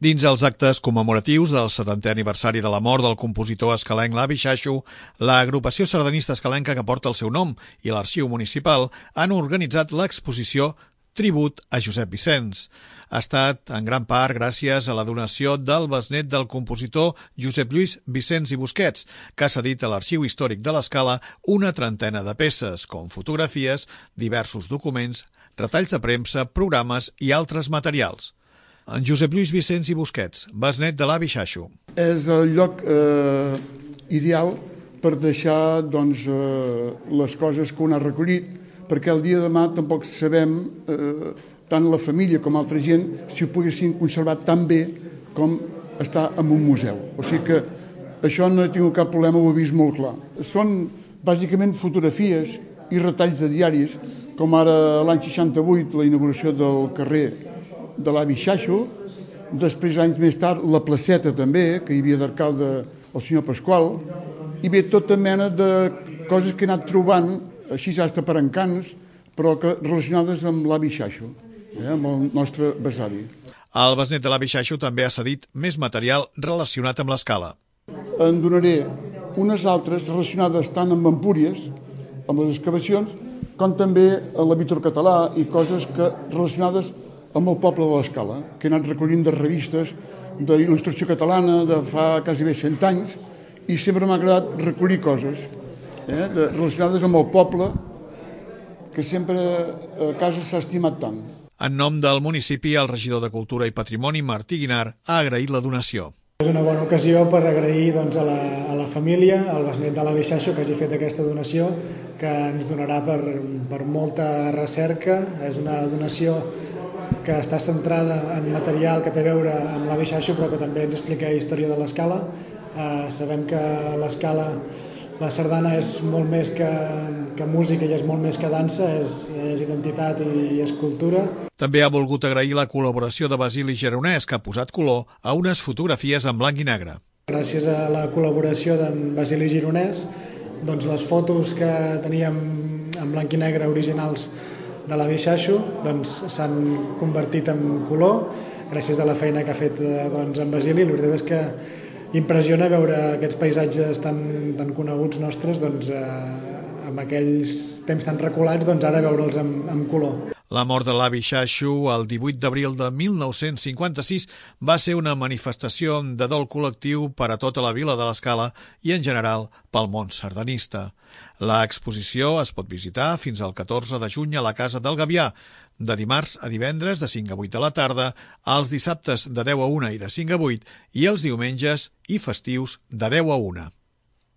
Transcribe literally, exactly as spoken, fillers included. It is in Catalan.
Dins els actes commemoratius del setantè aniversari de la mort del compositor escalenc L'avi Xaxo, l'agrupació sardanista escalenca que porta el seu nom i l'Arxiu Municipal han organitzat l'exposició Tribut a Josep Vicens. Ha estat en gran part gràcies a la donació del besnet del compositor Josep Lluís Vicens i Busquets, que ha cedit a l'Arxiu Històric de l'Escala una trentena de peces, com fotografies, diversos documents, retalls de premsa, programes i altres materials. En Josep Lluís Vicens i Busquets, besnet de l'avi Xaxo. És el lloc eh, ideal per deixar doncs, eh, les coses que un ha recollit, perquè el dia de demà tampoc sabem, eh, tant la família com altra gent, si ho poguessin conservar tan bé com està en un museu. O sigui que això no he tingut cap problema, ho he vist molt clar. Són bàsicament fotografies i retalls de diaris, com ara l'any seixanta-vuit, la inauguració del carrer de l'avi Xaxo, després anys més tard la placeta també, que hi havia d'alcalde el senyor Pasqual, i bé tota mena de coses que he anat trobant, així hasta per encants, però que relacionades amb l'avi Xaxo, eh, amb el nostre besavi. El besnet de l'avi Xaxo també ha cedit més material relacionat amb l'Escala. En donaré unes altres relacionades tant amb Empúries, amb les excavacions, com també amb la Víctor Català i coses que relacionades amb el poble de l'Escala, que he anat recollint de revistes d'il·lustració catalana de fa quasi bé cent anys, i sempre m'ha agradat recollir coses eh, de, relacionades amb el poble que sempre a casa s'ha estimat tant. En nom del municipi, el regidor de Cultura i Patrimoni, Martí Guinar, ha agraït la donació. És una bona ocasió per agrair doncs, a, la, a la família, al besnet de l'avi Xaxo, que hagi fet aquesta donació, que ens donarà per, per molta recerca. És una donació que està centrada en material que té a veure amb l'avi Xaxo, però que també ens explica història de l'Escala. Eh, sabem que l'Escala, la sardana és molt més que, que música i és molt més que dansa, és, és identitat i és cultura. També ha volgut agrair la col·laboració de Basili Gironès, que ha posat color a unes fotografies en blanc i negre. Gràcies a la col·laboració d'en Basili Gironès, doncs les fotos que teníem en blanc i negre originals de l'avi Xaxo doncs, s'han convertit en color gràcies a la feina que ha fet doncs, en Basili. La veritat és que impressiona veure aquests paisatges tan, tan coneguts nostres doncs, eh, amb aquells temps tan reculats, doncs ara veure'ls en, en color. La mort de l'avi Xaxo el divuit d'abril de mil nou-cents cinquanta-sis va ser una manifestació de dol col·lectiu per a tota la vila de l'Escala i en general pel món sardanista. L'exposició es pot visitar fins al catorze de juny a la Casa del Gavià, de dimarts a divendres de cinc a vuit de la tarda, els dissabtes de deu a una i de cinc a vuit i els diumenges i festius de deu a una.